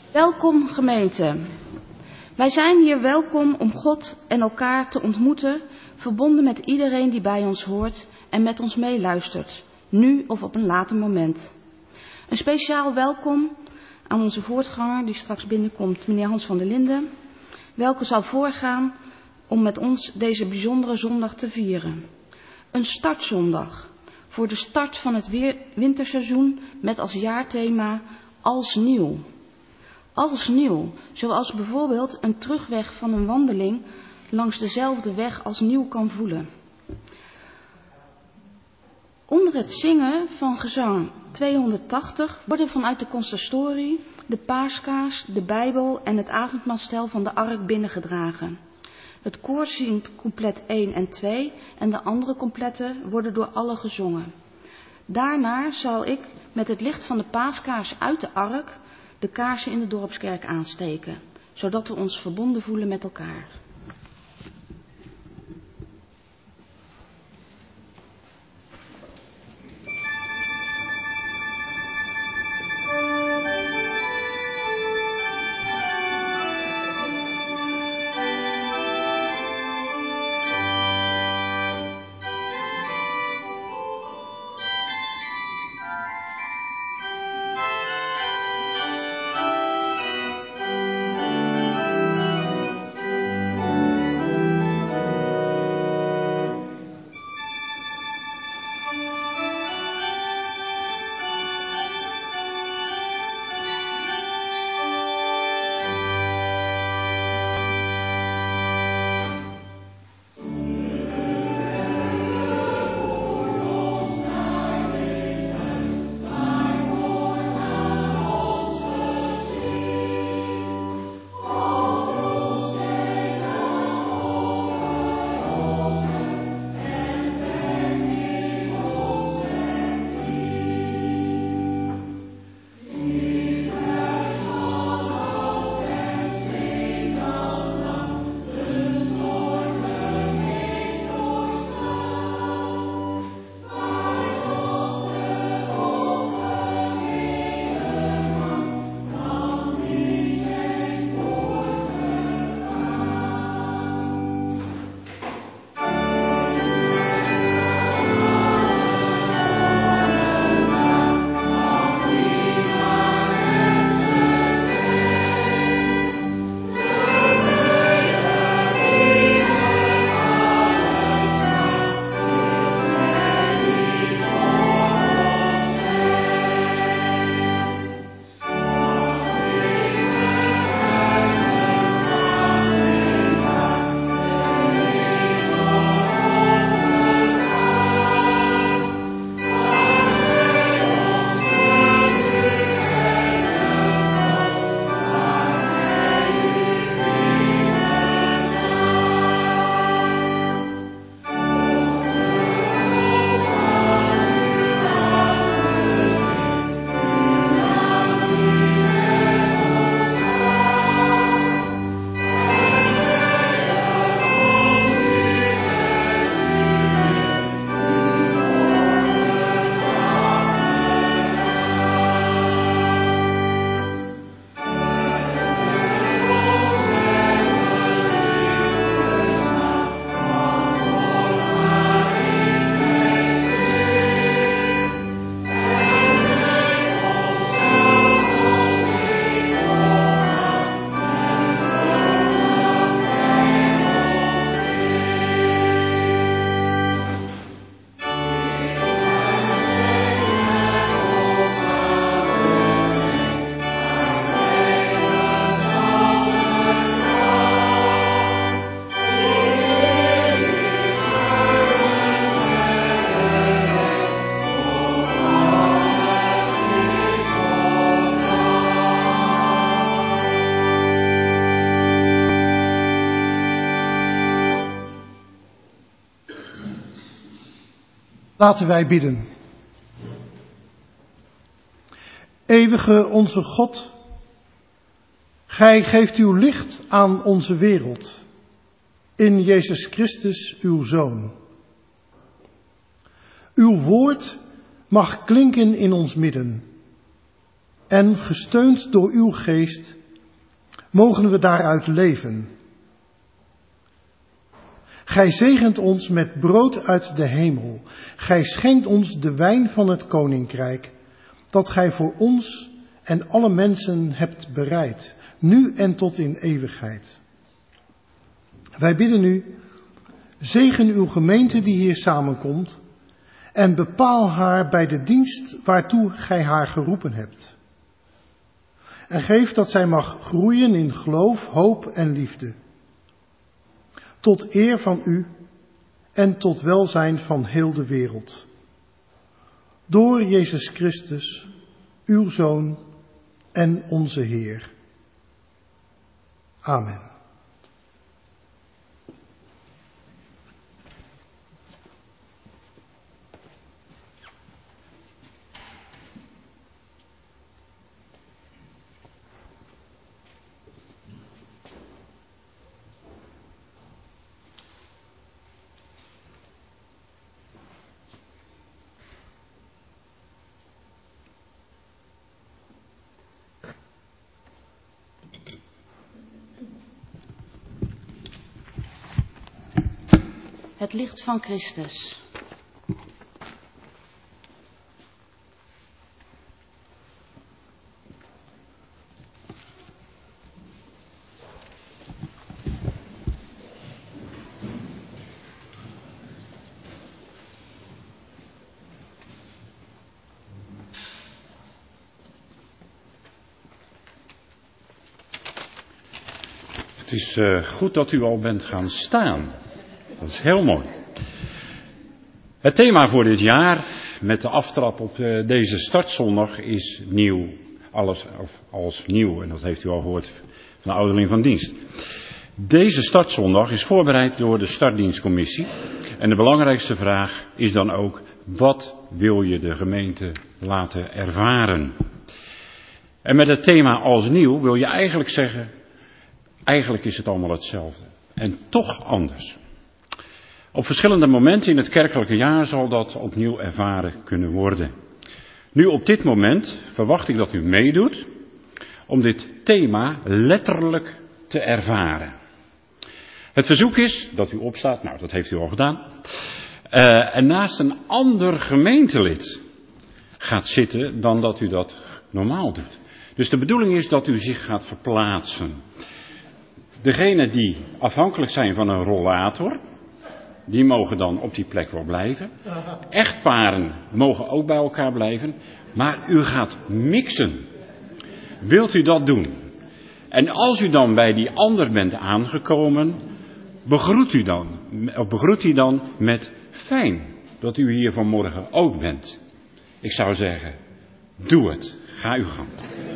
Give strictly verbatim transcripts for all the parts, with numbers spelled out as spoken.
Welkom gemeente. Wij zijn hier welkom om God en elkaar te ontmoeten, verbonden met iedereen die bij ons hoort en met ons meeluistert, nu of op een later moment. Een speciaal welkom aan onze voortganger die straks binnenkomt, meneer Hans van der Linden, welke zal voorgaan om met ons deze bijzondere zondag te vieren. Een startzondag voor de start van het winterseizoen met als jaarthema als nieuw. Als nieuw, zoals bijvoorbeeld een terugweg van een wandeling langs dezelfde weg als nieuw kan voelen. Onder het zingen van gezang tweehonderdtachtig worden vanuit de consistorie de paaskaars, de Bijbel en het avondmaalstel van de ark binnengedragen. Het koor zingt couplet één en twee en de andere coupletten worden door allen gezongen. Daarna zal ik met het licht van de paaskaars uit de ark de kaarsen in de dorpskerk aansteken, zodat we ons verbonden voelen met elkaar. Laten wij bidden. Eeuwige onze God, Gij geeft uw licht aan onze wereld, in Jezus Christus uw Zoon. Uw woord mag klinken in ons midden en gesteund door uw geest Mogen we daaruit leven. Gij zegent ons met brood uit de hemel. Gij schenkt ons de wijn van het koninkrijk, dat gij voor ons en alle mensen hebt bereid, nu en tot in eeuwigheid. Wij bidden u, zegen uw gemeente die hier samenkomt en bepaal haar bij de dienst waartoe gij haar geroepen hebt. En geef dat zij mag groeien in geloof, hoop en liefde. Tot eer van u en tot welzijn van heel de wereld. Door Jezus Christus, uw Zoon en onze Heer. Amen. Het licht van Christus. Het is uh, goed dat u al bent gaan staan. Dat is heel mooi. Het thema voor dit jaar, met de aftrap op uh, deze startzondag, is nieuw. Alles of als nieuw. En dat heeft u al gehoord van de ouderling van dienst. Deze startzondag is voorbereid door de startdienstcommissie. En de belangrijkste vraag is dan ook, wat wil je de gemeente laten ervaren? En met het thema als nieuw wil je eigenlijk zeggen, eigenlijk is het allemaal hetzelfde. En toch anders. Op verschillende momenten in het kerkelijke jaar zal dat opnieuw ervaren kunnen worden. Nu op dit moment verwacht ik dat u meedoet om dit thema letterlijk te ervaren. Het verzoek is dat u opstaat, nou dat heeft u al gedaan, uh, en naast een ander gemeentelid gaat zitten dan dat u dat normaal doet. Dus de bedoeling is dat u zich gaat verplaatsen. Degenen die afhankelijk zijn van een rollator, die mogen dan op die plek wel blijven. Echtparen mogen ook bij elkaar blijven. Maar u gaat mixen. Wilt u dat doen? En als u dan bij die ander bent aangekomen, begroet u dan, of begroet u dan met fijn dat u hier vanmorgen ook bent. Ik zou zeggen, doe het. Ga uw gang.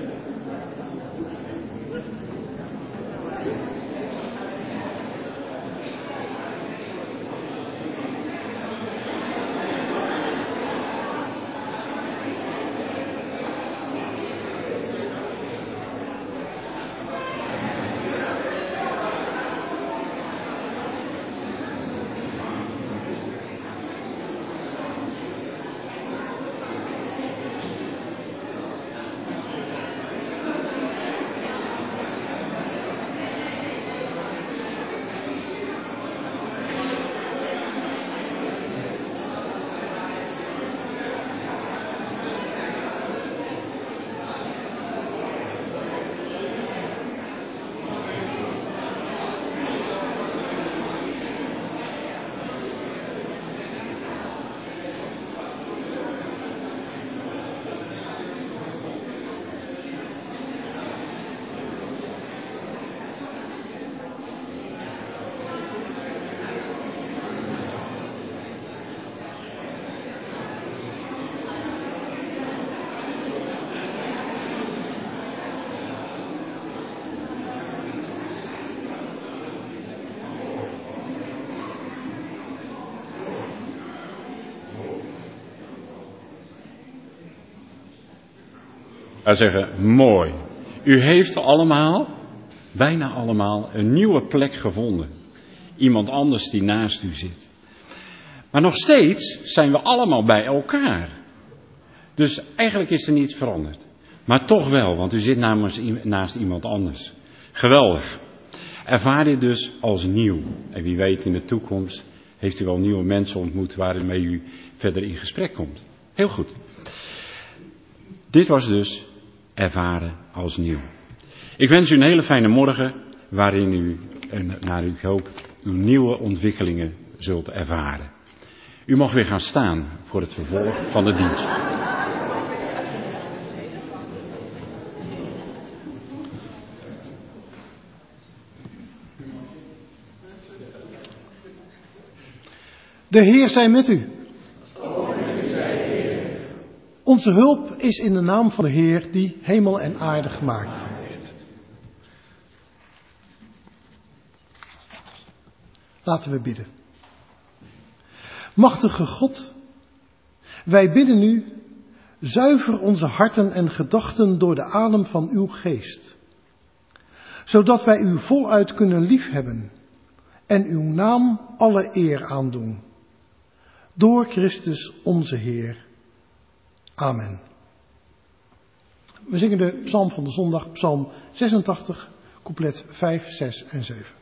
Wij zeggen, mooi. U heeft allemaal, bijna allemaal, een nieuwe plek gevonden. Iemand anders die naast u zit. Maar nog steeds zijn we allemaal bij elkaar. Dus eigenlijk is er niets veranderd. Maar toch wel, want u zit namens, naast iemand anders. Geweldig. Ervaar dit dus als nieuw. En wie weet in de toekomst heeft u wel nieuwe mensen ontmoet waarmee u verder in gesprek komt. Heel goed. Dit was dus ervaren als nieuw. Ik wens u een hele fijne morgen waarin u, en naar ik hoop, uw nieuwe ontwikkelingen zult ervaren. U mag weer gaan staan voor het vervolg van de dienst. De Heer zij met u. Onze hulp is in de naam van de Heer die hemel en aarde gemaakt heeft. Laten we bidden. Machtige God, wij bidden u, zuiver onze harten en gedachten door de adem van uw geest, zodat wij u voluit kunnen liefhebben en uw naam alle eer aandoen. Door Christus onze Heer. Amen. We zingen de psalm van de zondag, psalm zesentachtig, couplet vijf, zes en zeven.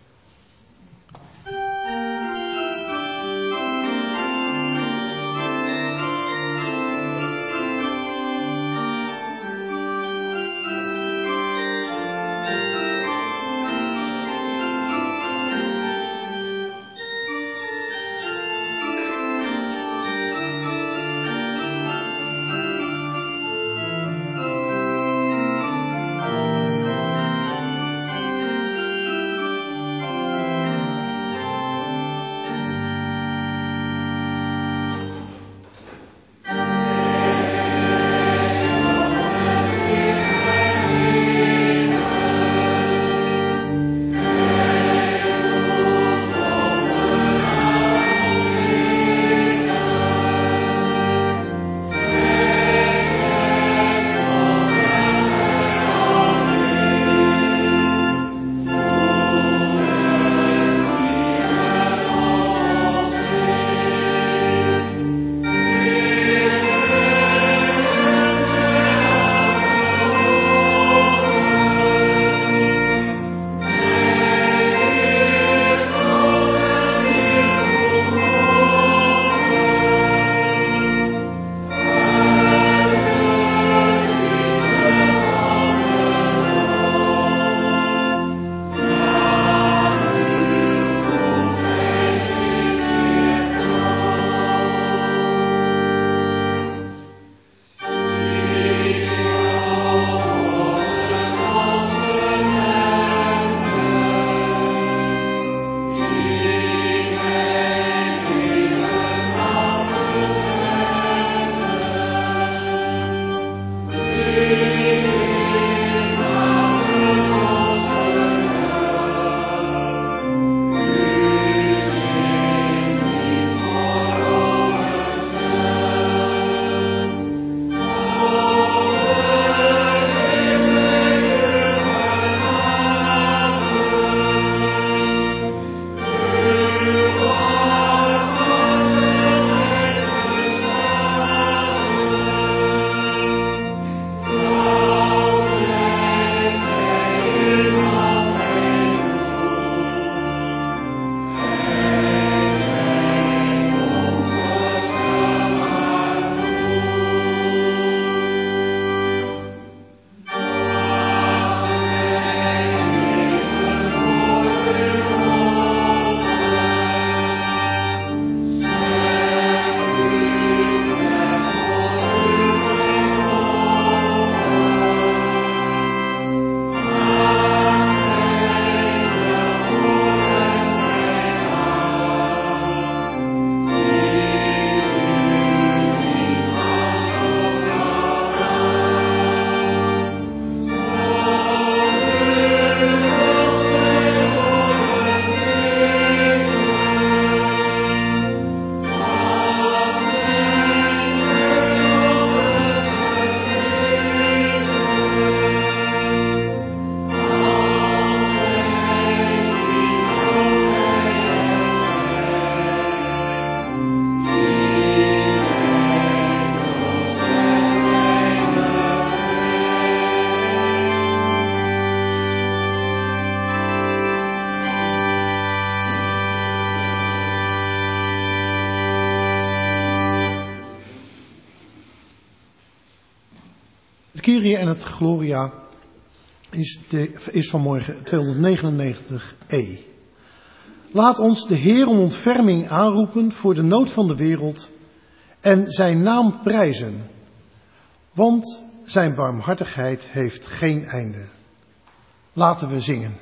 Kyrie en het Gloria is, de, is vanmorgen tweehonderdnegenennegentig e. Laat ons de Heer om ontferming aanroepen voor de nood van de wereld en zijn naam prijzen, want zijn barmhartigheid heeft geen einde. Laten we zingen.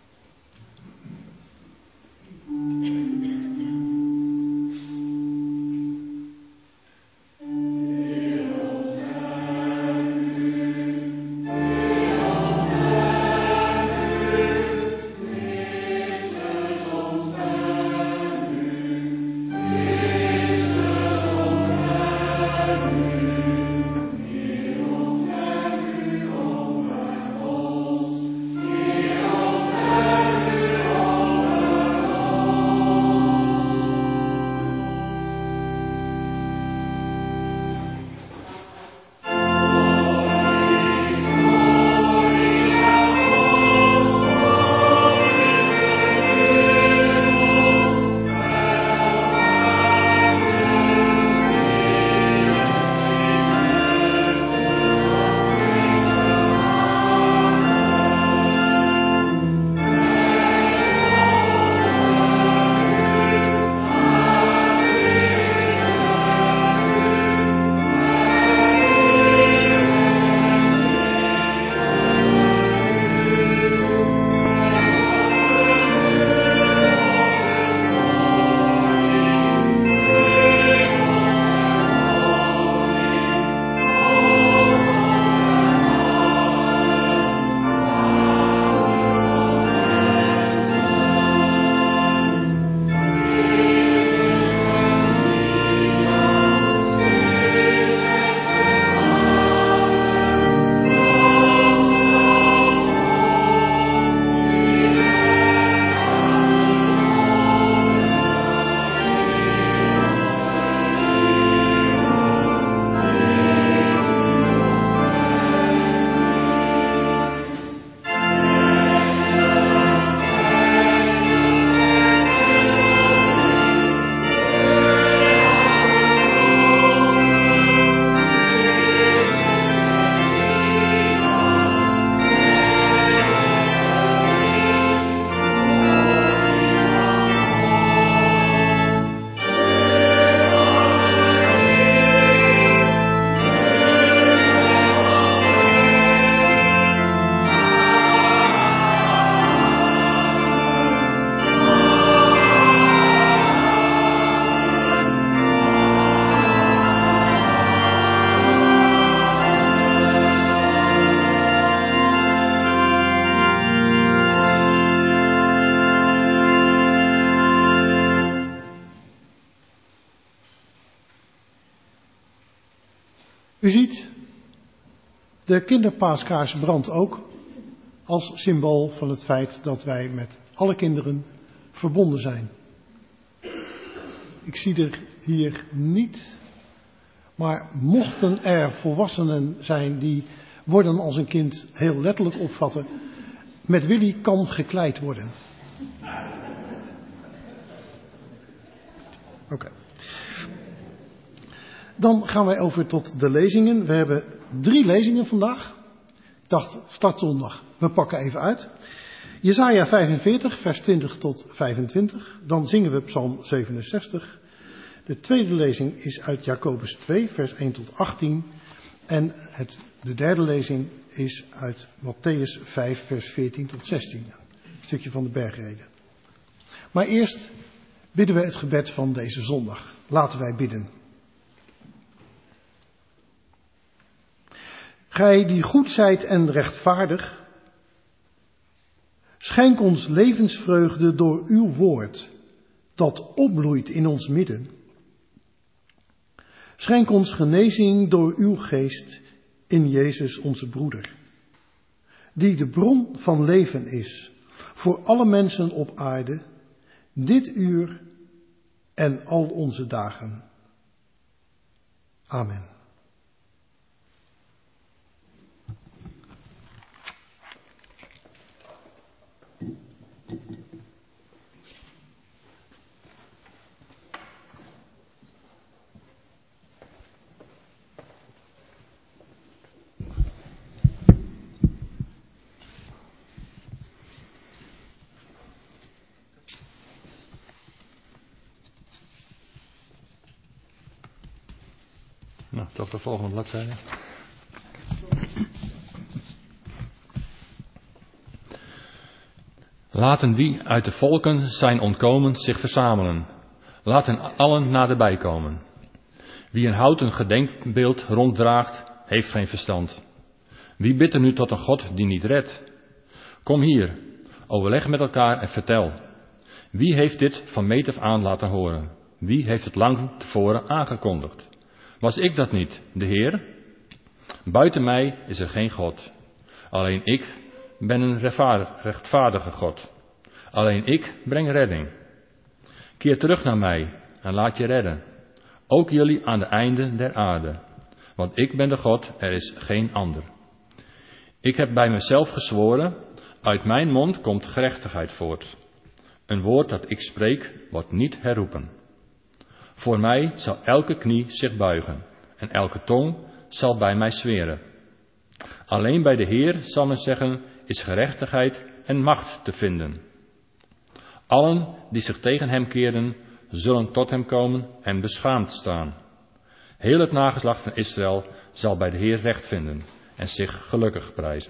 U ziet, de kinderpaaskaars brandt ook als symbool van het feit dat wij met alle kinderen verbonden zijn. Ik zie er hier niet, maar mochten er volwassenen zijn die worden als een kind heel letterlijk opvatten, met Willy kan gekleid worden. Oké. Okay. Dan gaan wij over tot de lezingen. We hebben drie lezingen vandaag. Ik dacht, startzondag, we pakken even uit. Jesaja vijfenveertig, vers twintig tot vijfentwintig. Dan zingen we Psalm zevenenzestig. De tweede lezing is uit Jacobus twee, vers één tot achttien. En het, de derde lezing is uit Matthäus vijf, vers veertien tot zestien. Een stukje van de bergreden. Maar eerst bidden we het gebed van deze zondag. Laten wij bidden. Gij die goed zijt en rechtvaardig, schenk ons levensvreugde door uw woord, dat opbloeit in ons midden. Schenk ons genezing door uw geest in Jezus onze broeder, die de bron van leven is voor alle mensen op aarde, dit uur en al onze dagen. Amen. Toch de volgende bladzijde. Laten wie uit de volken zijn ontkomen zich verzamelen. Laten allen naderbij komen. Wie een houten gedenkbeeld ronddraagt, heeft geen verstand. Wie bidt er nu tot een God die niet redt? Kom hier, overleg met elkaar en vertel. Wie heeft dit van meet af aan laten horen? Wie heeft het lang tevoren aangekondigd? Was ik dat niet, de Heer? Buiten mij is er geen God. Alleen ik ben een rechtvaardige God. Alleen ik breng redding. Keer terug naar mij en laat je redden. Ook jullie aan de einden der aarde. Want ik ben de God, er is geen ander. Ik heb bij mezelf gezworen, uit mijn mond komt gerechtigheid voort. Een woord dat ik spreek, wordt niet herroepen. Voor mij zal elke knie zich buigen en elke tong zal bij mij zweren. Alleen bij de Heer zal men zeggen, is gerechtigheid en macht te vinden. Allen die zich tegen hem keren, zullen tot hem komen en beschaamd staan. Heel het nageslacht van Israël zal bij de Heer recht vinden en zich gelukkig prijzen.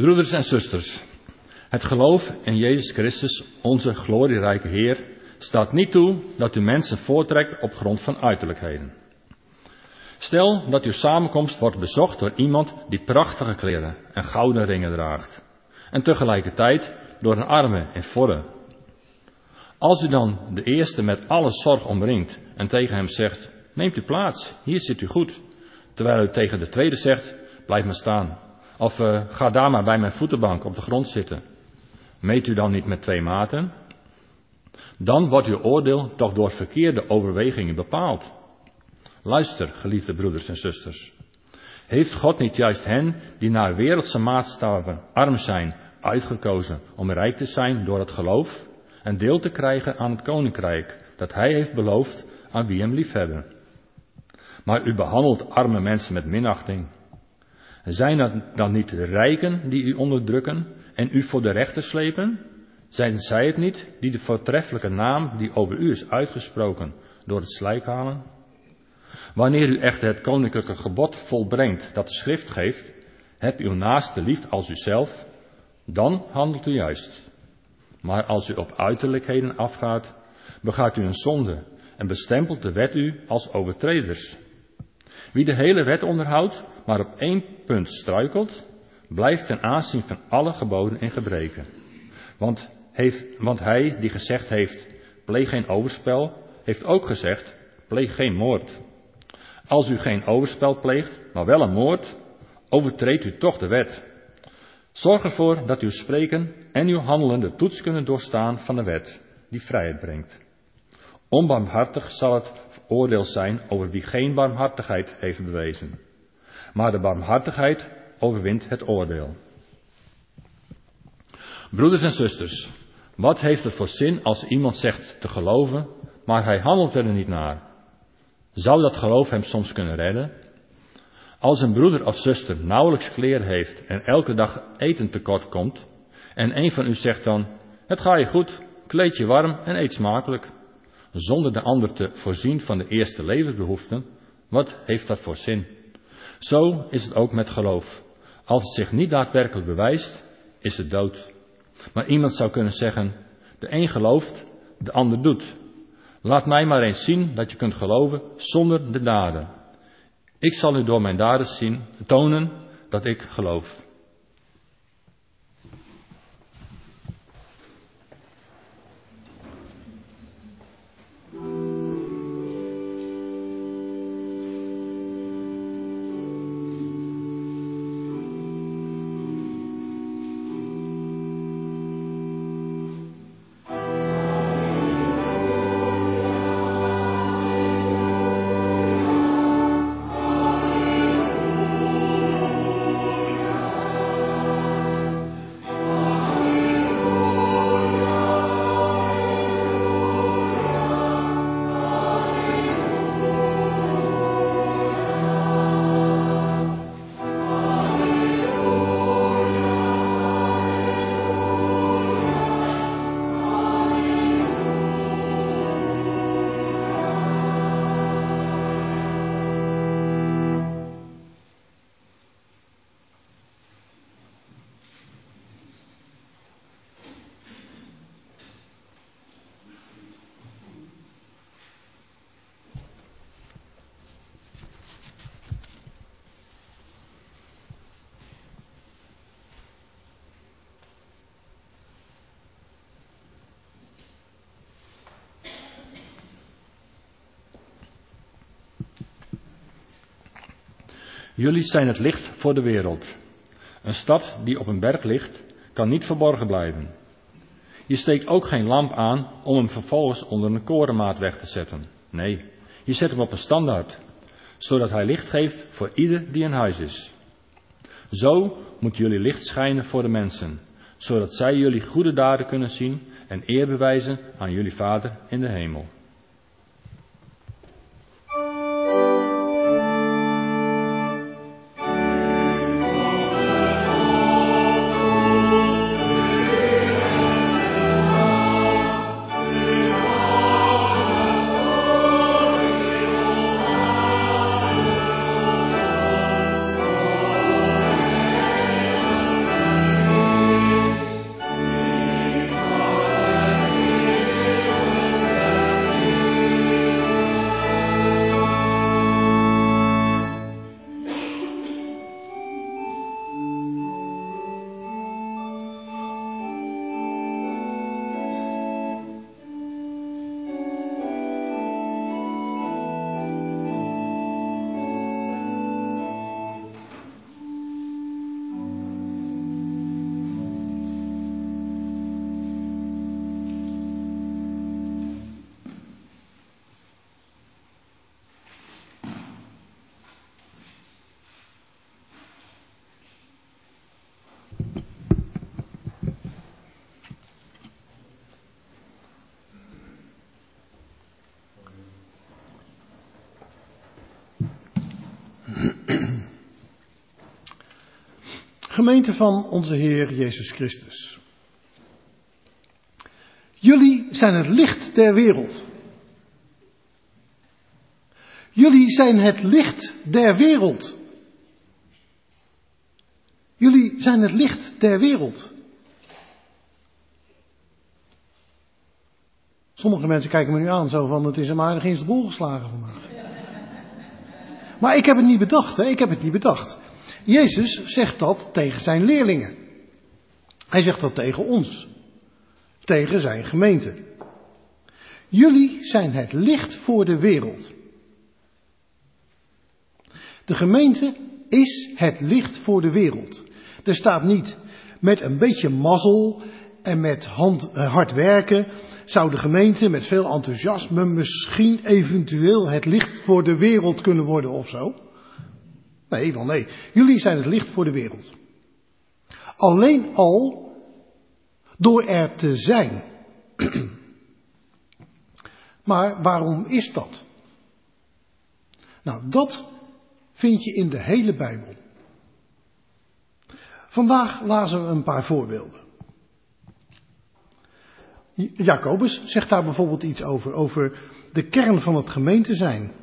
Broeders en zusters, het geloof in Jezus Christus, onze glorierijke Heer, staat niet toe dat u mensen voortrekt op grond van uiterlijkheden. Stel dat uw samenkomst wordt bezocht door iemand die prachtige kleren en gouden ringen draagt. En tegelijkertijd door een arme en forre. Als u dan de eerste met alle zorg omringt en tegen hem zegt, neemt u plaats, hier zit u goed. Terwijl u tegen de tweede zegt, blijf maar staan. Of uh, ga daar maar bij mijn voetenbank op de grond zitten. Meet u dan niet met twee maten? Dan wordt uw oordeel toch door verkeerde overwegingen bepaald. Luister, geliefde broeders en zusters. Heeft God niet juist hen die naar wereldse maatstaven arm zijn, uitgekozen om rijk te zijn door het geloof en deel te krijgen aan het koninkrijk dat hij heeft beloofd aan wie hem liefhebben? Maar u behandelt arme mensen met minachting. Zijn dat dan niet de rijken die u onderdrukken en u voor de rechter slepen? Zijn zij het niet die de voortreffelijke naam die over u is uitgesproken door het slijk halen? Wanneer u echter het koninklijke gebod volbrengt dat de schrift geeft, heb uw naaste lief als uzelf, dan handelt u juist. Maar als u op uiterlijkheden afgaat, begaat u een zonde en bestempelt de wet u als overtreders. Wie de hele wet onderhoudt, maar op één punt struikelt, blijft ten aanzien van alle geboden en gebreken. Want, heeft, want hij die gezegd heeft, pleeg geen overspel, heeft ook gezegd, pleeg geen moord. Als u geen overspel pleegt, maar wel een moord, overtreedt u toch de wet. Zorg ervoor dat uw spreken en uw handelen de toets kunnen doorstaan van de wet, die vrijheid brengt. Onbarmhartig zal het oordeel zijn over wie geen barmhartigheid heeft bewezen. Maar de barmhartigheid overwint het oordeel. Broeders en zusters, wat heeft het voor zin als iemand zegt te geloven, maar hij handelt er niet naar? Zou dat geloof hem soms kunnen redden? Als een broeder of zuster nauwelijks kleren heeft en elke dag eten tekort komt, en een van u zegt dan, het gaat je goed, kleed je warm en eet smakelijk, zonder de ander te voorzien van de eerste levensbehoeften, wat heeft dat voor zin? Zo is het ook met geloof. Als het zich niet daadwerkelijk bewijst, is het dood. Maar iemand zou kunnen zeggen, de een gelooft, de ander doet. Laat mij maar eens zien dat je kunt geloven zonder de daden. Ik zal u door mijn daden zien, tonen dat ik geloof. Jullie zijn het licht voor de wereld. Een stad die op een berg ligt, kan niet verborgen blijven. Je steekt ook geen lamp aan om hem vervolgens onder een korenmaat weg te zetten. Nee, je zet hem op een standaard, zodat hij licht geeft voor ieder die in huis is. Zo moet jullie licht schijnen voor de mensen, zodat zij jullie goede daden kunnen zien en eer bewijzen aan jullie Vader in de hemel. Gemeente van onze Heer Jezus Christus. Jullie zijn het licht der wereld. Jullie zijn het licht der wereld. Jullie zijn het licht der wereld. Sommige mensen kijken me nu aan zo van, het is hem aardig in zijn bol geslagen vandaag. Maar ik heb het niet bedacht, hè? Ik heb het niet bedacht. Jezus zegt dat tegen zijn leerlingen. Hij zegt dat tegen ons. Tegen zijn gemeente. Jullie zijn het licht voor de wereld. De gemeente is het licht voor de wereld. Er staat niet met een beetje mazzel en met hand, uh, hard werken zou de gemeente met veel enthousiasme misschien eventueel het licht voor de wereld kunnen worden of zo. Nee, wel nee. Jullie zijn het licht voor de wereld. Alleen al door er te zijn. Maar waarom is dat? Nou, dat vind je in de hele Bijbel. Vandaag lazen we een paar voorbeelden. Jacobus zegt daar bijvoorbeeld iets over, over de kern van het gemeente zijn.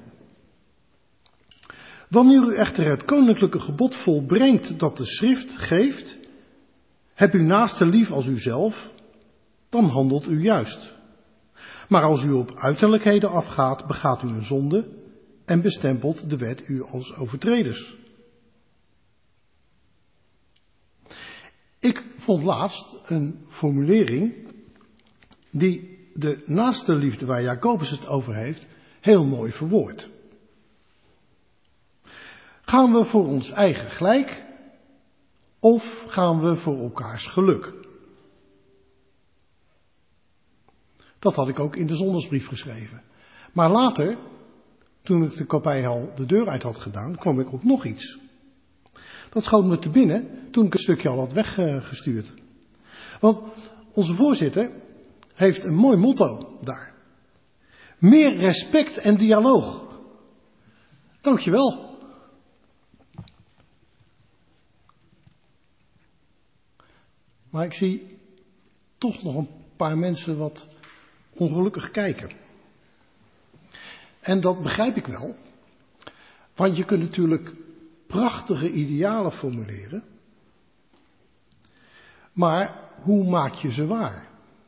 Wanneer u echter het koninklijke gebod volbrengt dat de schrift geeft, heb uw naaste lief als uzelf, dan handelt u juist. Maar als u op uiterlijkheden afgaat, begaat u een zonde en bestempelt de wet u als overtreders. Ik vond laatst een formulering die de naaste liefde waar Jacobus het over heeft, heel mooi verwoordt. Gaan we voor ons eigen gelijk of gaan we voor elkaars geluk? Dat had ik ook in de zondagsbrief geschreven. Maar later, toen ik de kopij al de deur uit had gedaan, kwam ik op nog iets. Dat schoot me te binnen toen ik het stukje al had weggestuurd. Want onze voorzitter heeft een mooi motto daar. Meer respect en dialoog. Dankjewel. Maar ik zie toch nog een paar mensen wat ongelukkig kijken. En dat begrijp ik wel. Want je kunt natuurlijk prachtige idealen formuleren. Maar hoe maak je ze waar?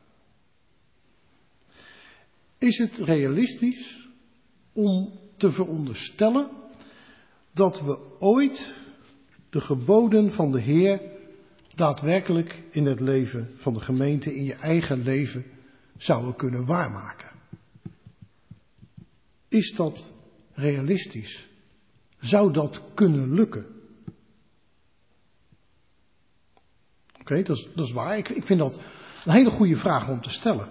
Is het realistisch om te veronderstellen dat we ooit de geboden van de Heer daadwerkelijk in het leven van de gemeente, in je eigen leven, zouden kunnen waarmaken? Is dat realistisch? Zou dat kunnen lukken? Oké, okay, dat, dat is waar. Ik, ik vind dat een hele goede vraag om te stellen.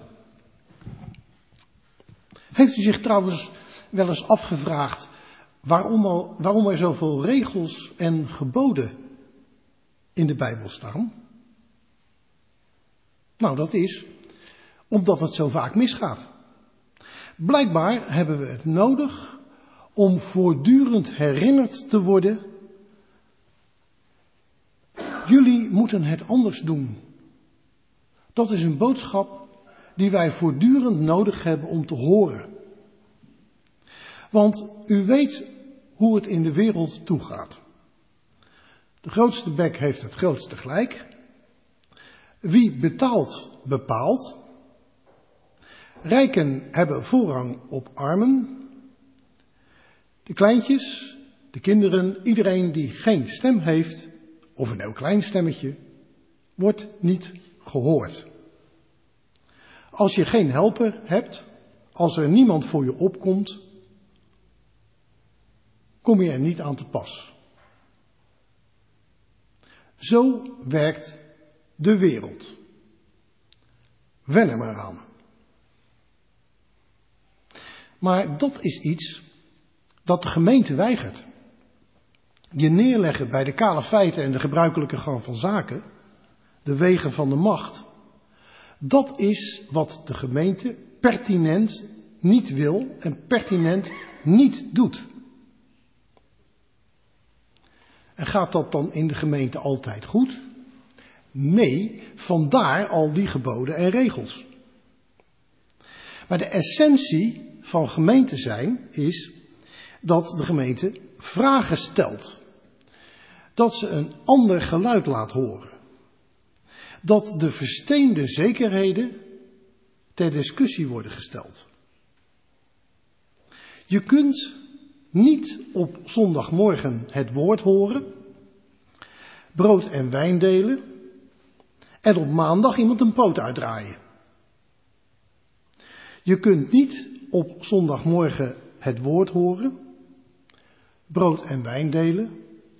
Heeft u zich trouwens wel eens afgevraagd waarom, al, waarom er zoveel regels en geboden in de Bijbel staan? Nou, dat is omdat het zo vaak misgaat. Blijkbaar hebben we het nodig om voortdurend herinnerd te worden. Jullie moeten het anders doen. Dat is een boodschap die wij voortdurend nodig hebben om te horen. Want u weet hoe het in de wereld toegaat. De grootste bek heeft het grootste gelijk. Wie betaalt, bepaalt. Rijken hebben voorrang op armen. De kleintjes, de kinderen, iedereen die geen stem heeft, of een heel klein stemmetje, wordt niet gehoord. Als je geen helper hebt, als er niemand voor je opkomt, kom je er niet aan te pas. Zo werkt de wereld. Wen er maar aan. Maar dat is iets dat de gemeente weigert. Je neerleggen bij de kale feiten en de gebruikelijke gang van zaken, de wegen van de macht, dat is wat de gemeente pertinent niet wil en pertinent niet doet. En gaat dat dan in de gemeente altijd goed? Nee, vandaar al die geboden en regels. Maar de essentie van gemeente zijn is dat de gemeente vragen stelt. Dat ze een ander geluid laat horen. Dat de versteende zekerheden ter discussie worden gesteld. Je kunt niet op zondagmorgen het woord horen, brood en wijn delen en op maandag iemand een poot uitdraaien. Je kunt niet op zondagmorgen het woord horen, brood en wijn delen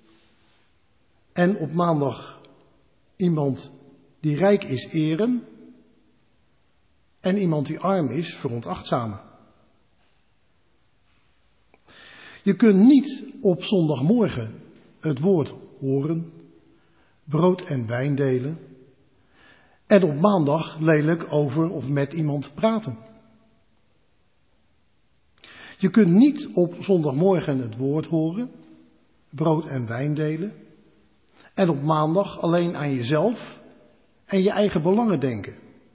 en op maandag iemand die rijk is eren en iemand die arm is veronachtzamen. Je kunt niet op zondagmorgen het woord horen, brood en wijn delen en op maandag lelijk over of met iemand praten. Je kunt niet op zondagmorgen het woord horen, brood en wijn delen en op maandag alleen aan jezelf en je eigen belangen denken.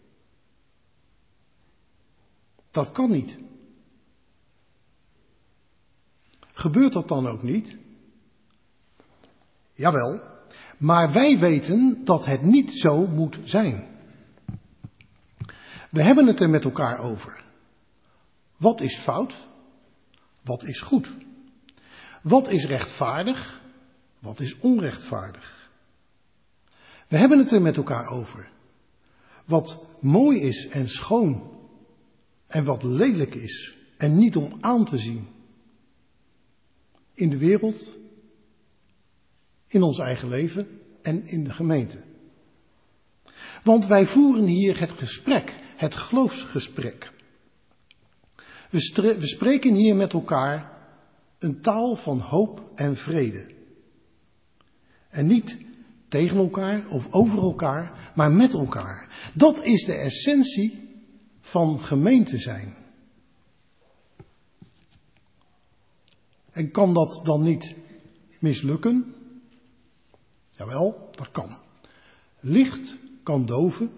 Dat kan niet. Gebeurt dat dan ook niet? Jawel, maar wij weten dat het niet zo moet zijn. We hebben het er met elkaar over. Wat is fout? Wat is goed? Wat is rechtvaardig? Wat is onrechtvaardig? We hebben het er met elkaar over. Wat mooi is en schoon en wat lelijk is en niet om aan te zien. In de wereld, in ons eigen leven en in de gemeente. Want wij voeren hier het gesprek, het geloofsgesprek. We, stre- we spreken hier met elkaar een taal van hoop en vrede. En niet tegen elkaar of over elkaar, maar met elkaar. Dat is de essentie van gemeente zijn. En kan dat dan niet mislukken? Jawel, dat kan. Licht kan doven.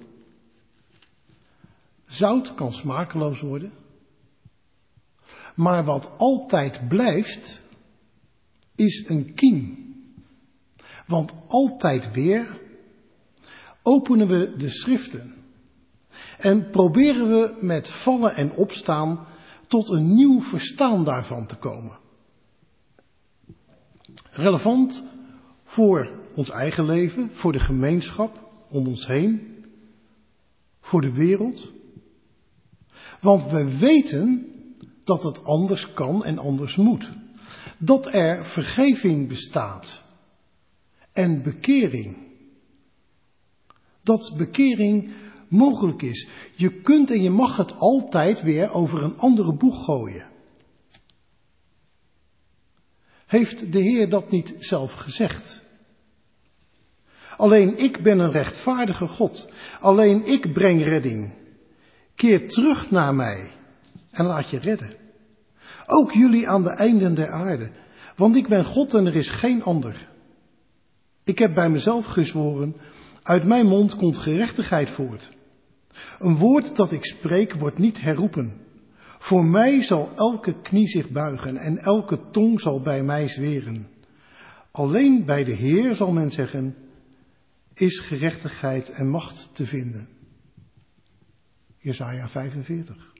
Zout kan smakeloos worden. Maar wat altijd blijft, is een kiem. Want altijd weer openen we de schriften. En proberen we met vallen en opstaan tot een nieuw verstaan daarvan te komen. Relevant voor ons eigen leven, voor de gemeenschap om ons heen, voor de wereld. Want we weten dat het anders kan en anders moet. Dat er vergeving bestaat en bekering. Dat bekering mogelijk is. Je kunt en je mag het altijd weer over een andere boeg gooien. Heeft de Heer dat niet zelf gezegd? Alleen ik ben een rechtvaardige God. Alleen ik breng redding. Keer terug naar mij en laat je redden. Ook jullie aan de einden der aarde. Want ik ben God en er is geen ander. Ik heb bij mezelf gezworen, uit mijn mond komt gerechtigheid voort. Een woord dat ik spreek wordt niet herroepen. Voor mij zal elke knie zich buigen en elke tong zal bij mij zweren. Alleen bij de Heer zal men zeggen, is gerechtigheid en macht te vinden. Jesaja vijfenveertig.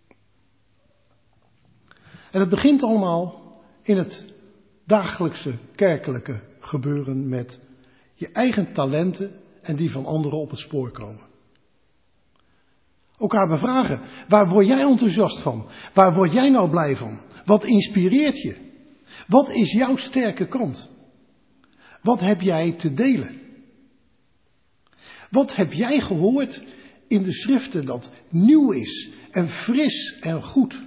En het begint allemaal in het dagelijkse kerkelijke gebeuren met je eigen talenten en die van anderen op het spoor komen. Elkaar bevragen. Waar word jij enthousiast van? Waar word jij nou blij van? Wat inspireert je? Wat is jouw sterke kant? Wat heb jij te delen? Wat heb jij gehoord in de schriften dat nieuw is en fris en goed?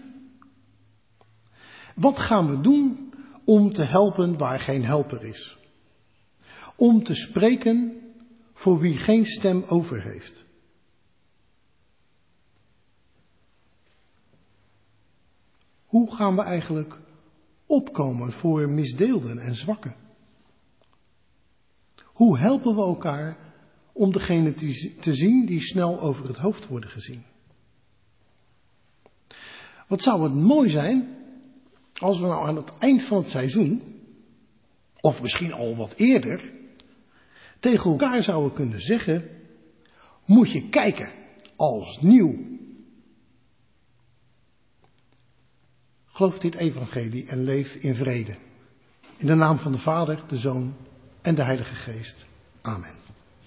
Wat gaan we doen om te helpen waar geen helper is? Om te spreken voor wie geen stem over heeft? Hoe gaan we eigenlijk opkomen voor misdeelden en zwakken? Hoe helpen we elkaar om degene te zien die snel over het hoofd worden gezien? Wat zou het mooi zijn als we nou aan het eind van het seizoen, of misschien al wat eerder, tegen elkaar zouden kunnen zeggen: moet je kijken, als nieuw. Geloof dit evangelie en leef in vrede. In de naam van de Vader, de Zoon en de Heilige Geest. Amen.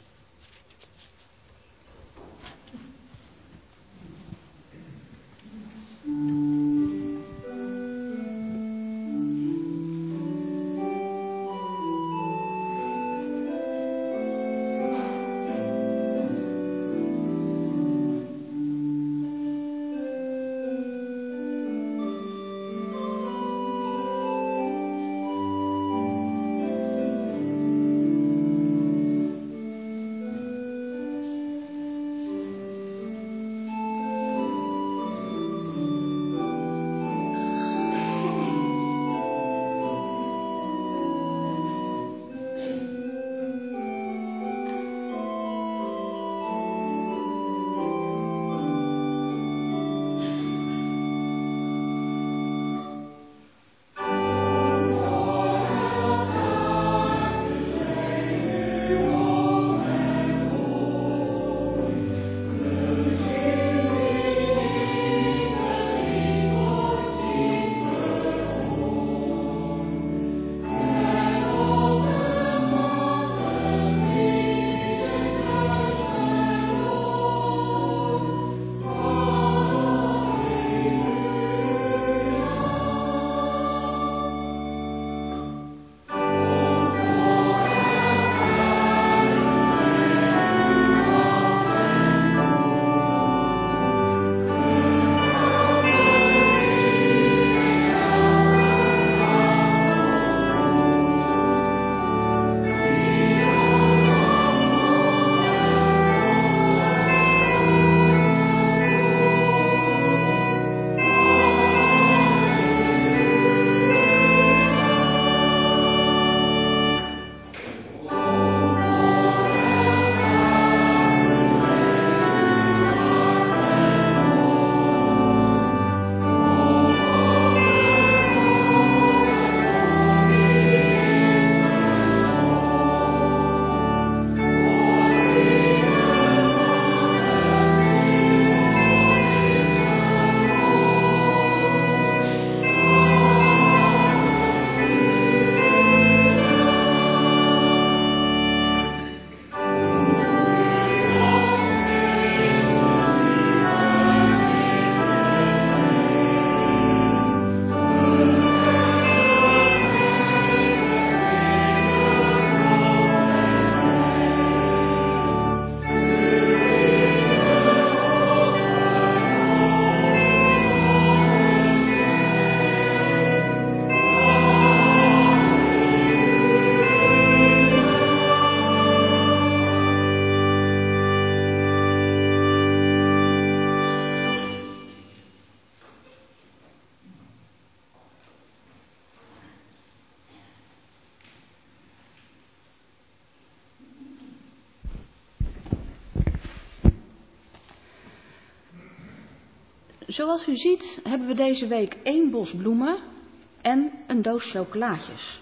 Zoals u ziet hebben we deze week één bos bloemen en een doos chocolaatjes.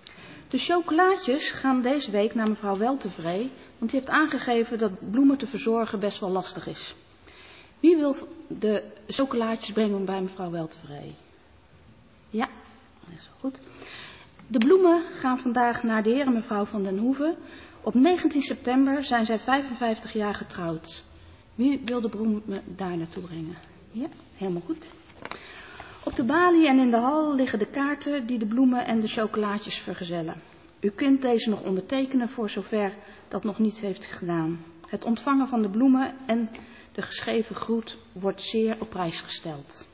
De chocolaatjes gaan deze week naar mevrouw Weltevree, want die heeft aangegeven dat bloemen te verzorgen best wel lastig is. Wie wil de chocolaatjes brengen bij mevrouw Weltevree? Ja, dat is goed. De bloemen gaan vandaag naar de heer en mevrouw van den Hoeven. Op negentien september zijn zij vijfenvijftig jaar getrouwd. Wie wil de bloemen daar naartoe brengen? Ja, helemaal goed. Op de balie en in de hal liggen de kaarten die de bloemen en de chocolaatjes vergezellen. U kunt deze nog ondertekenen voor zover dat nog niet heeft gedaan. Het ontvangen van de bloemen en de geschreven groet wordt zeer op prijs gesteld.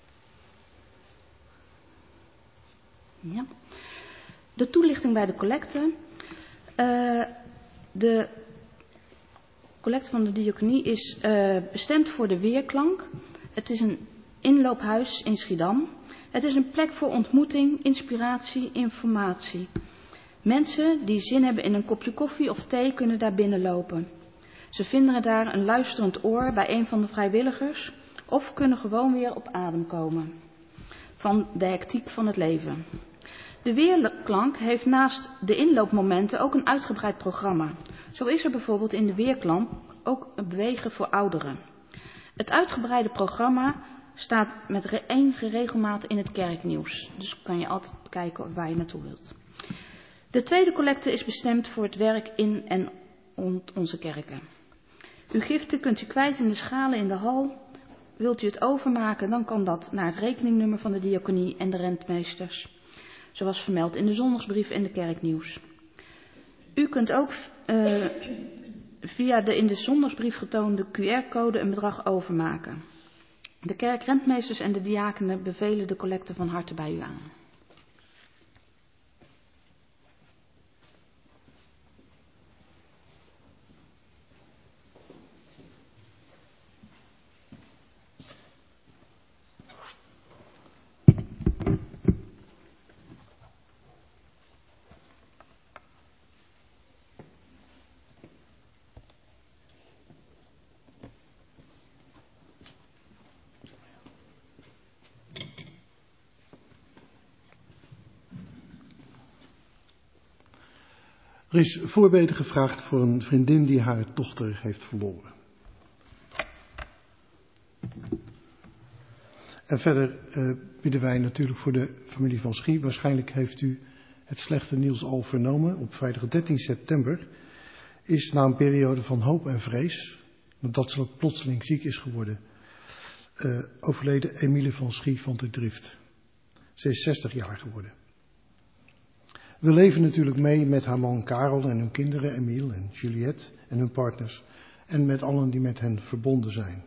Ja. De toelichting bij de collecte. Uh, de collecte van de diaconie is uh, bestemd voor de Weerklank. Het is een inloophuis in Schiedam. Het is een plek voor ontmoeting, inspiratie, informatie. Mensen die zin hebben in een kopje koffie of thee kunnen daar binnenlopen. Ze vinden daar een luisterend oor bij een van de vrijwilligers of kunnen gewoon weer op adem komen van de hectiek van het leven. De Weerklank heeft naast de inloopmomenten ook een uitgebreid programma. Zo is er bijvoorbeeld in de Weerklank ook een bewegen voor ouderen. Het uitgebreide programma staat met enige regelmaat in het kerknieuws. Dus kan je altijd kijken waar je naartoe wilt. De tweede collecte is bestemd voor het werk in en rond onze kerken. Uw giften kunt u kwijt in de schalen in de hal. Wilt u het overmaken, dan kan dat naar het rekeningnummer van de diaconie en de rentmeesters. Zoals vermeld in de zondagsbrief en de kerknieuws. U kunt ook uh, via de in de zondagsbrief getoonde Q R-code een bedrag overmaken. De kerkrentmeesters en de diakenen bevelen de collecte van harte bij u aan. Er is voorbede gevraagd voor een vriendin die haar dochter heeft verloren. En verder uh, bidden wij natuurlijk voor de familie van Schie. Waarschijnlijk heeft u het slechte nieuws al vernomen. Op vrijdag dertien september is na een periode van hoop en vrees, nadat ze ook plotseling ziek is geworden, uh, overleden Emiele van Schie van der Drift. Ze is zestig jaar geworden. We leven natuurlijk mee met haar man Karel en hun kinderen Emiel en Juliette en hun partners en met allen die met hen verbonden zijn.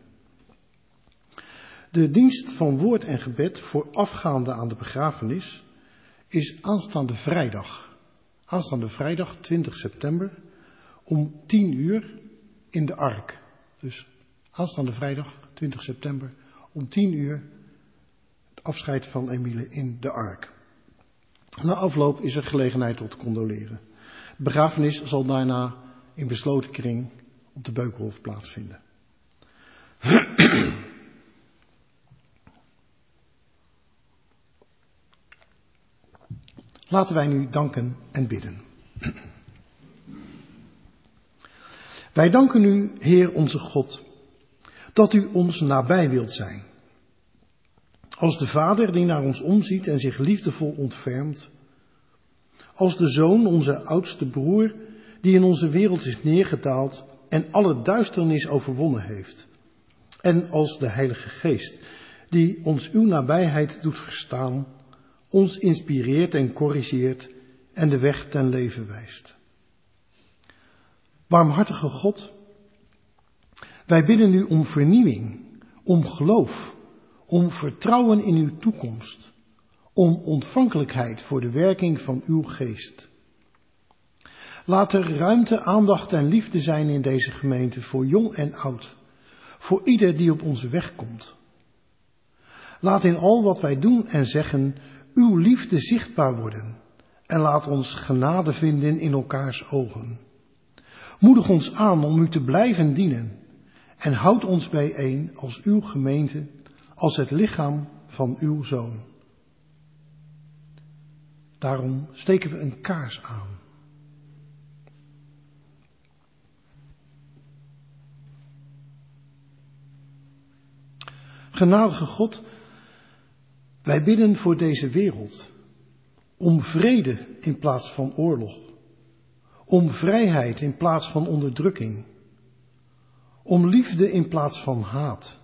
De dienst van woord en gebed voorafgaande aan de begrafenis is aanstaande vrijdag. Aanstaande vrijdag twintig september om tien uur in de Ark. Dus aanstaande vrijdag twintig september om tien uur het afscheid van Emiele in de Ark. Na afloop is er gelegenheid tot condoleren. De begrafenis zal daarna in besloten kring op de Beukenhof plaatsvinden. Laten wij nu danken en bidden. Wij danken u, Heer onze God, dat u ons nabij wilt zijn. Als de Vader die naar ons omziet en zich liefdevol ontfermt. Als de Zoon, onze oudste broer, die in onze wereld is neergedaald en alle duisternis overwonnen heeft. En als de Heilige Geest, die ons uw nabijheid doet verstaan, ons inspireert en corrigeert en de weg ten leven wijst. Barmhartige God, wij bidden u om vernieuwing, om geloof, om vertrouwen in uw toekomst, om ontvankelijkheid voor de werking van uw geest. Laat er ruimte, aandacht en liefde zijn in deze gemeente voor jong en oud, voor ieder die op onze weg komt. Laat in al wat wij doen en zeggen uw liefde zichtbaar worden en laat ons genade vinden in elkaars ogen. Moedig ons aan om u te blijven dienen en houd ons bijeen als uw gemeente, als het lichaam van uw Zoon. Daarom steken we een kaars aan. Genadige God, wij bidden voor deze wereld, om vrede in plaats van oorlog, om vrijheid in plaats van onderdrukking, om liefde in plaats van haat,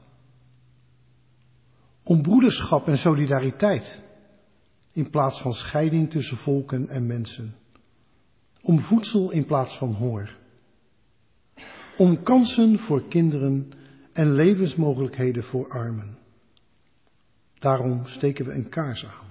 om broederschap en solidariteit in plaats van scheiding tussen volken en mensen, om voedsel in plaats van honger, om kansen voor kinderen en levensmogelijkheden voor armen. Daarom steken we een kaars aan.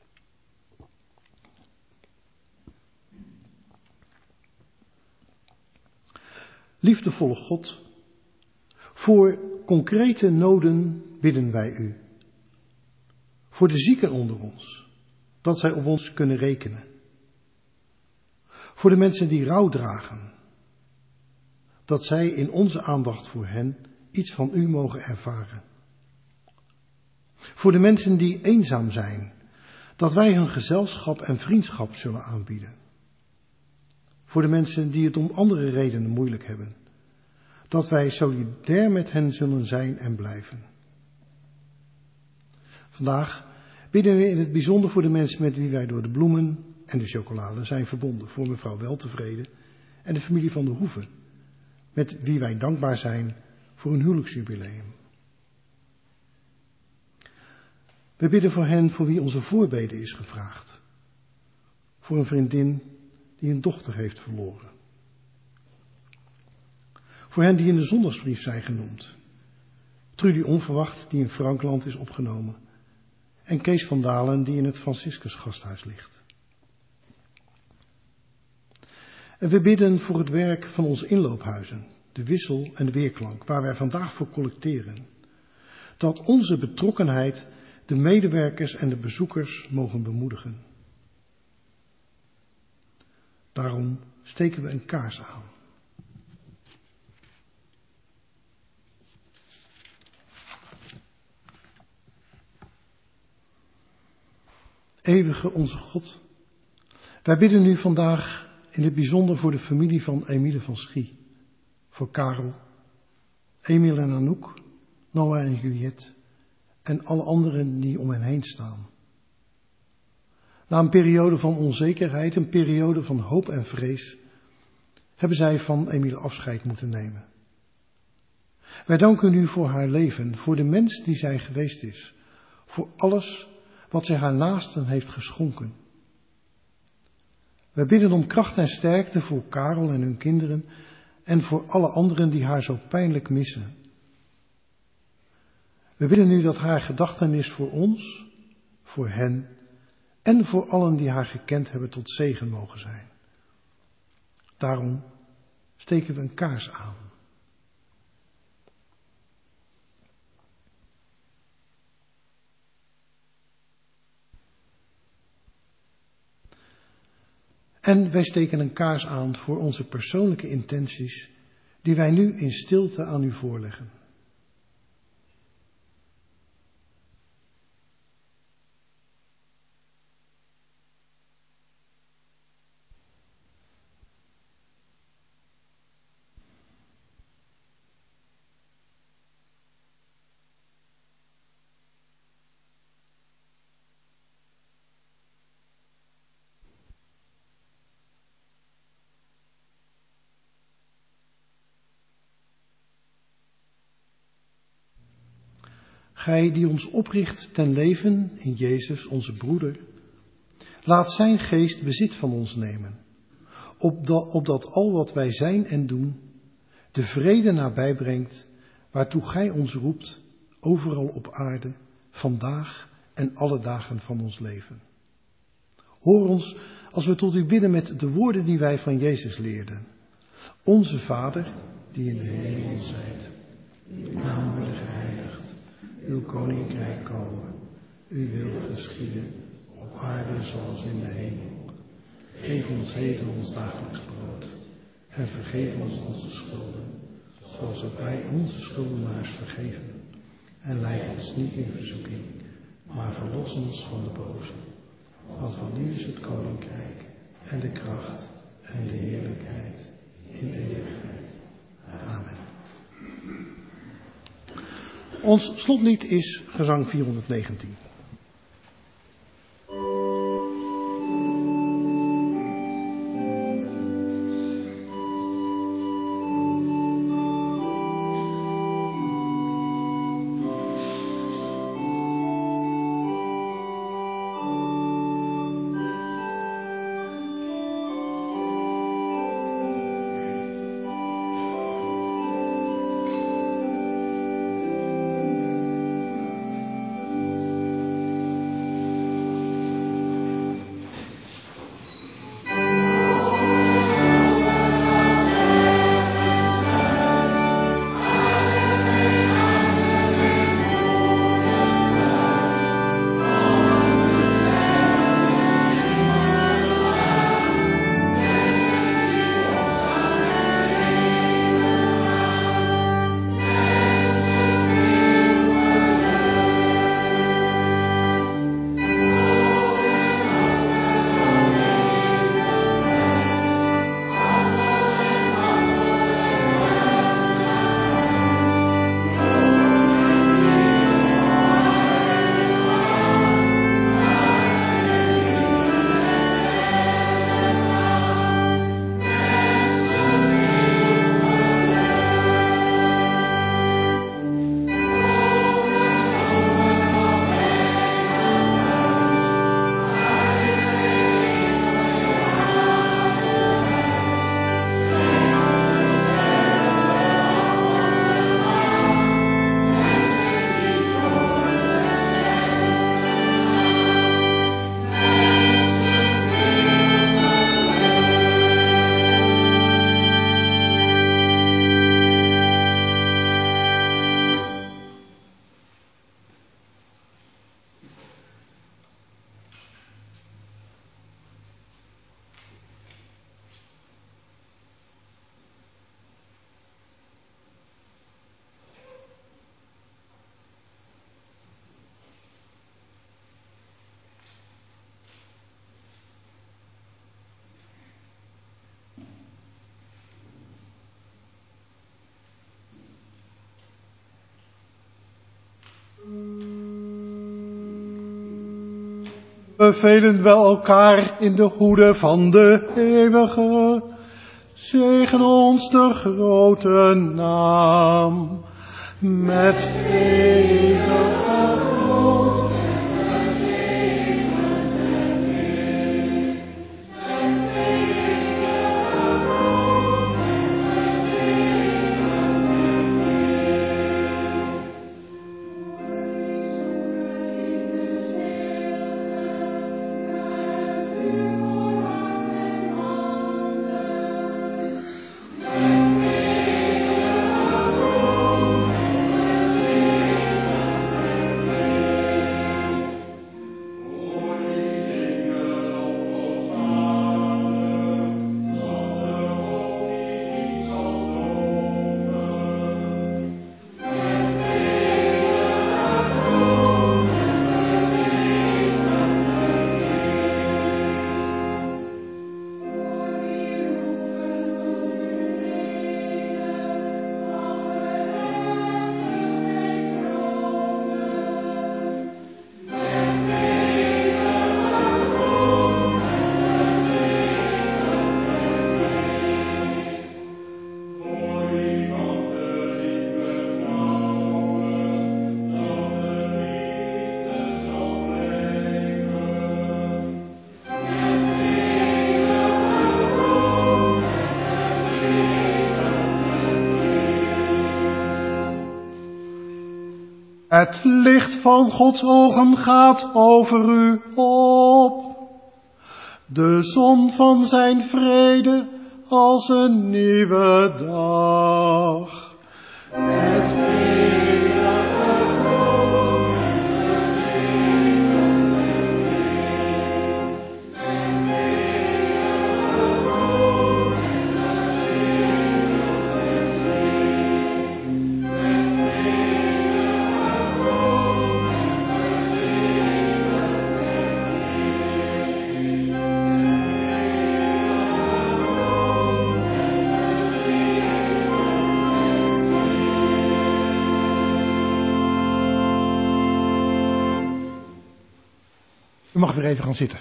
Liefdevolle God, voor concrete noden bidden wij u. Voor de zieken onder ons, dat zij op ons kunnen rekenen. Voor de mensen die rouw dragen. Dat zij in onze aandacht voor hen iets van u mogen ervaren. Voor de mensen die eenzaam zijn. Dat wij hun gezelschap en vriendschap zullen aanbieden. Voor de mensen die het om andere redenen moeilijk hebben. Dat wij solidair met hen zullen zijn en blijven. Vandaag bidden we in het bijzonder voor de mensen met wie wij door de bloemen en de chocolade zijn verbonden. Voor mevrouw Weltevreden en de familie van de Hoeve. Met wie wij dankbaar zijn voor hun huwelijksjubileum. We bidden voor hen voor wie onze voorbede is gevraagd. Voor een vriendin die een dochter heeft verloren. Voor hen die in de zondagsbrief zijn genoemd. Trudy Onverwacht die in Frankland is opgenomen. En Kees van Dalen die in het Franciscus gasthuis ligt. En we bidden voor het werk van onze inloophuizen, de Wissel en de Weerklank, waar wij vandaag voor collecteren. Dat onze betrokkenheid de medewerkers en de bezoekers mogen bemoedigen. Daarom steken we een kaars aan. Eeuwige onze God, wij bidden u vandaag in het bijzonder voor de familie van Emiele van Schie, voor Karel, Emiel en Anouk, Noah en Juliette en alle anderen die om hen heen staan. Na een periode van onzekerheid, een periode van hoop en vrees, hebben zij van Emiele afscheid moeten nemen. Wij danken u voor haar leven, voor de mens die zij geweest is, voor alles wat zij haar naasten heeft geschonken. Wij bidden om kracht en sterkte voor Karel en hun kinderen en voor alle anderen die haar zo pijnlijk missen. We bidden u dat haar gedachtenis voor ons, voor hen en voor allen die haar gekend hebben tot zegen mogen zijn. Daarom steken we een kaars aan. En wij steken een kaars aan voor onze persoonlijke intenties, die wij nu in stilte aan u voorleggen. Gij die ons opricht ten leven in Jezus, onze broeder, laat zijn geest bezit van ons nemen, opdat, opdat al wat wij zijn en doen, de vrede nabijbrengt, waartoe gij ons roept, overal op aarde, vandaag en alle dagen van ons leven. Hoor ons als we tot u bidden met de woorden die wij van Jezus leerden. Onze Vader, die in de hemel zijt, uw naam worden geheiligd. Uw koninkrijk komen, uw wil geschieden, op aarde zoals in de hemel. Geef ons heden ons dagelijks brood en vergeef ons onze schulden, zoals ook wij onze schuldenaars vergeven. En leid ons niet in verzoeking, maar verlos ons van de boze. Want van u is het koninkrijk en de kracht en de heerlijkheid in eeuwigheid. Amen. Ons slotlied is gezang vierhonderdnegentien. bevelen wel elkaar in de hoede van de eeuwige. Zegen ons de grote naam, met vele groot. Het licht van Gods ogen gaat over u op. De zon van zijn vrede als een nieuwe dag. Het U mag weer even gaan zitten.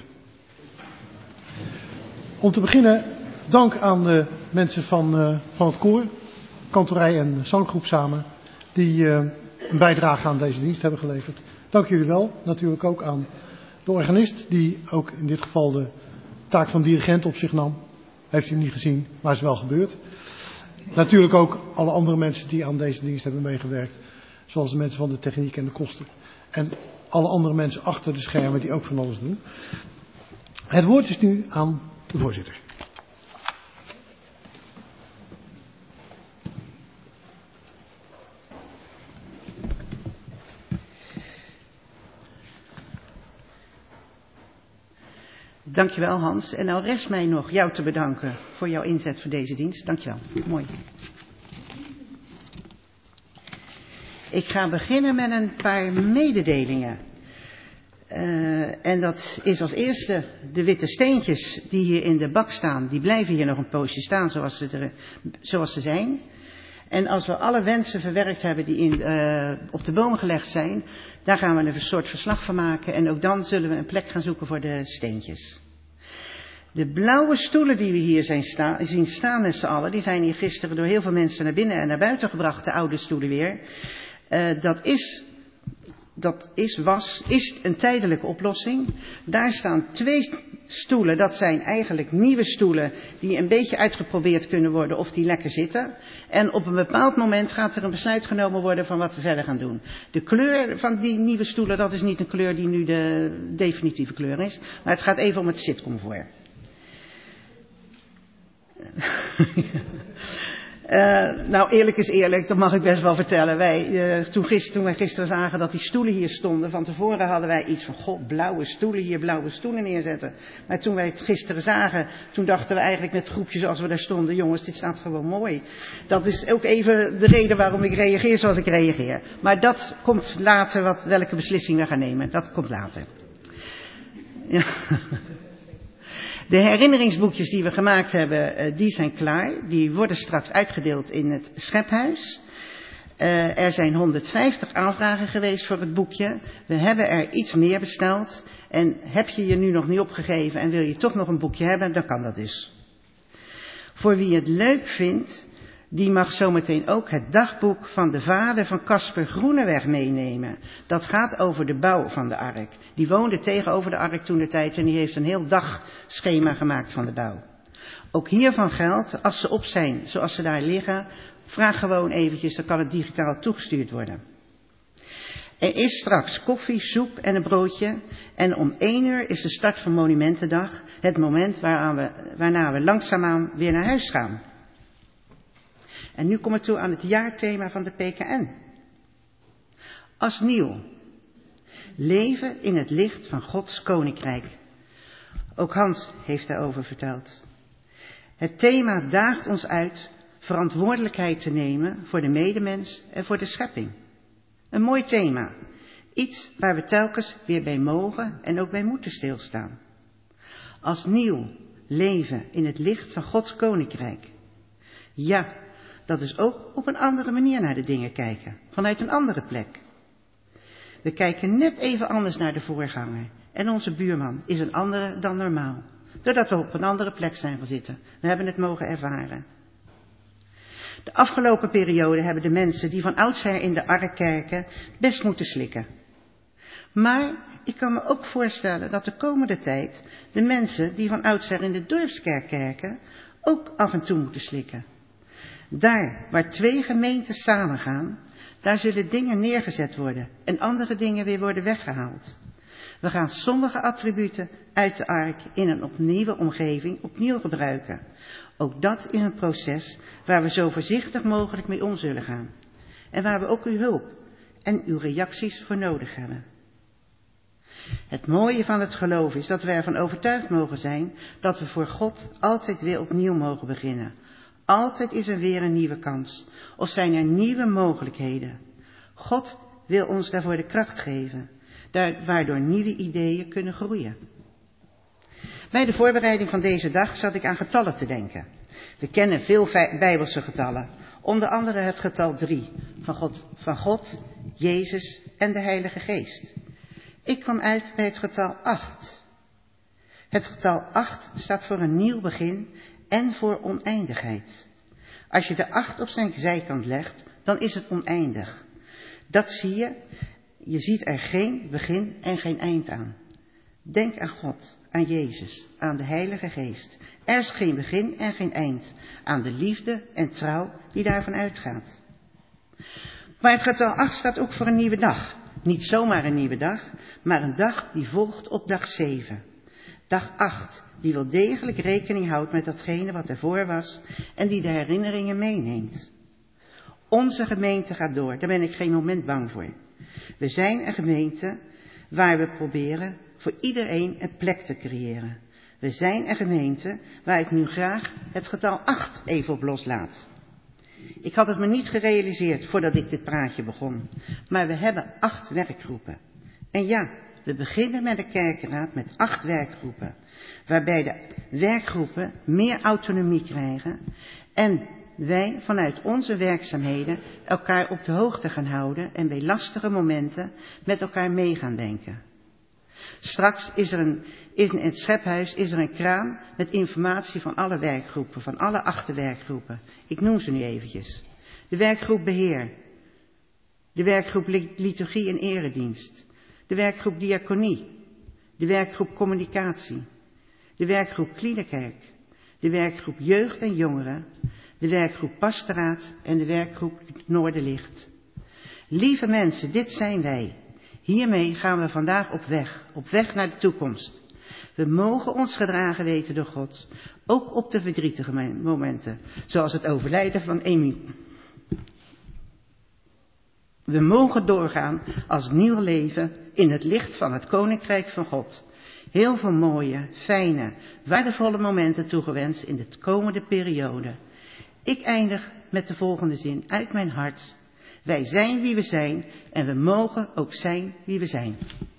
Om te beginnen, dank aan de mensen van, uh, van het koor, kantorij en zanggroep samen, die uh, een bijdrage aan deze dienst hebben geleverd. Dank jullie wel. Natuurlijk ook aan de organist, die ook in dit geval de taak van dirigent op zich nam. Heeft u niet gezien, maar is wel gebeurd. Natuurlijk ook alle andere mensen die aan deze dienst hebben meegewerkt, zoals de mensen van de techniek en de kosten. En alle andere mensen achter de schermen die ook van alles doen. Het woord is nu aan de voorzitter. Dankjewel Hans. En nou rest mij nog jou te bedanken voor jouw inzet voor deze dienst. Dankjewel. Mooi. Ik ga beginnen met een paar mededelingen. Uh, en dat is als eerste de witte steentjes die hier in de bak staan. Die blijven hier nog een poosje staan zoals ze, er, zoals ze zijn. En als we alle wensen verwerkt hebben die in, uh, op de bomen gelegd zijn, daar gaan we een soort verslag van maken. En ook dan zullen we een plek gaan zoeken voor de steentjes. De blauwe stoelen die we hier zijn sta- zien staan met z'n allen, die zijn hier gisteren door heel veel mensen naar binnen en naar buiten gebracht, de oude stoelen weer. Uh, dat is, dat is, was, is een tijdelijke oplossing. Daar staan twee stoelen, dat zijn eigenlijk nieuwe stoelen die een beetje uitgeprobeerd kunnen worden of die lekker zitten. En op een bepaald moment gaat er een besluit genomen worden van wat we verder gaan doen. De kleur van die nieuwe stoelen, dat is niet een kleur die nu de definitieve kleur is, maar het gaat even om het zitcomfort. Uh, nou, eerlijk is eerlijk, dat mag ik best wel vertellen. Wij, uh, toen, gister, toen wij gisteren zagen dat die stoelen hier stonden, van tevoren hadden wij iets van, god, blauwe stoelen hier, blauwe stoelen neerzetten. Maar toen wij het gisteren zagen, toen dachten we eigenlijk met groepjes als we daar stonden, jongens, dit staat gewoon mooi. Dat is ook even de reden waarom ik reageer zoals ik reageer. Maar dat komt later, wat, welke beslissing we gaan nemen, dat komt later. Ja. De herinneringsboekjes die we gemaakt hebben, die zijn klaar. Die worden straks uitgedeeld in het schephuis. Uh, er zijn honderdvijftig aanvragen geweest voor het boekje. We hebben er iets meer besteld. En heb je je nu nog niet opgegeven en wil je toch nog een boekje hebben, dan kan dat dus. Voor wie het leuk vindt, die mag zometeen ook het dagboek van de vader van Casper Groeneweg meenemen. Dat gaat over de bouw van de ark. Die woonde tegenover de ark toentertijd en die heeft een heel dagschema gemaakt van de bouw. Ook hiervan geldt, als ze op zijn zoals ze daar liggen, vraag gewoon eventjes, dan kan het digitaal toegestuurd worden. Er is straks koffie, soep en een broodje. En om één uur is de start van Monumentendag. Het moment waaraan we, waarna we langzaamaan weer naar huis gaan. En nu komen we toe aan het jaarthema van de P K N. Als nieuw. Leven in het licht van Gods Koninkrijk. Ook Hans heeft daarover verteld. Het thema daagt ons uit verantwoordelijkheid te nemen voor de medemens en voor de schepping. Een mooi thema. Iets waar we telkens weer bij mogen en ook bij moeten stilstaan. Als nieuw leven in het licht van Gods Koninkrijk. Ja, dat is ook op een andere manier naar de dingen kijken. Vanuit een andere plek. We kijken net even anders naar de voorganger. En onze buurman is een andere dan normaal. Doordat we op een andere plek zijn gaan zitten. We hebben het mogen ervaren. De afgelopen periode hebben de mensen die van oudsher in de ark kerken best moeten slikken. Maar ik kan me ook voorstellen dat de komende tijd de mensen die van oudsher in de dorpskerk kerken ook af en toe moeten slikken. Daar waar twee gemeenten samengaan, daar zullen dingen neergezet worden en andere dingen weer worden weggehaald. We gaan sommige attributen uit de ark in een opnieuwe omgeving opnieuw gebruiken. Ook dat is een proces waar we zo voorzichtig mogelijk mee om zullen gaan. En waar we ook uw hulp en uw reacties voor nodig hebben. Het mooie van het geloof is dat we ervan overtuigd mogen zijn dat we voor God altijd weer opnieuw mogen beginnen. Altijd is er weer een nieuwe kans. Of zijn er nieuwe mogelijkheden. God wil ons daarvoor de kracht geven. Daar, waardoor nieuwe ideeën kunnen groeien. Bij de voorbereiding van deze dag zat ik aan getallen te denken. We kennen veel Bijbelse getallen. Onder andere het getal drie. Van God, van God, Jezus en de Heilige Geest. Ik kwam uit bij het getal acht. Het getal acht staat voor een nieuw begin en voor oneindigheid. Als je de acht op zijn zijkant legt, dan is het oneindig. Dat zie je. Je ziet er geen begin en geen eind aan. Denk aan God, aan Jezus, aan de Heilige Geest. Er is geen begin en geen eind aan de liefde en trouw die daarvan uitgaat. Maar het getal acht staat ook voor een nieuwe dag. Niet zomaar een nieuwe dag, maar een dag die volgt op dag zeven. Dag acht, die wel degelijk rekening houdt met datgene wat ervoor was en die de herinneringen meeneemt. Onze gemeente gaat door, daar ben ik geen moment bang voor. We zijn een gemeente waar we proberen voor iedereen een plek te creëren. We zijn een gemeente waar ik nu graag het getal acht even op loslaat. Ik had het me niet gerealiseerd voordat ik dit praatje begon. Maar we hebben acht werkgroepen. En ja, we beginnen met de kerkenraad met acht werkgroepen. Waarbij de werkgroepen meer autonomie krijgen. En wij vanuit onze werkzaamheden elkaar op de hoogte gaan houden. En bij lastige momenten met elkaar mee gaan denken. Straks is er een, is in het schephuis is er een kraam met informatie van alle werkgroepen, van alle acht werkgroepen. Ik noem ze nu eventjes. De werkgroep beheer, de werkgroep liturgie en eredienst, de werkgroep diaconie, de werkgroep communicatie, de werkgroep Klienekerk, de werkgroep jeugd en jongeren, de werkgroep pastoraat en de werkgroep Noorderlicht. Lieve mensen, dit zijn wij. Hiermee gaan we vandaag op weg, op weg naar de toekomst. We mogen ons gedragen weten door God, ook op de verdrietige momenten, zoals het overlijden van Amy. We mogen doorgaan als nieuw leven in het licht van het Koninkrijk van God. Heel veel mooie, fijne, waardevolle momenten toegewenst in de komende periode. Ik eindig met de volgende zin uit mijn hart. Wij zijn wie we zijn en we mogen ook zijn wie we zijn.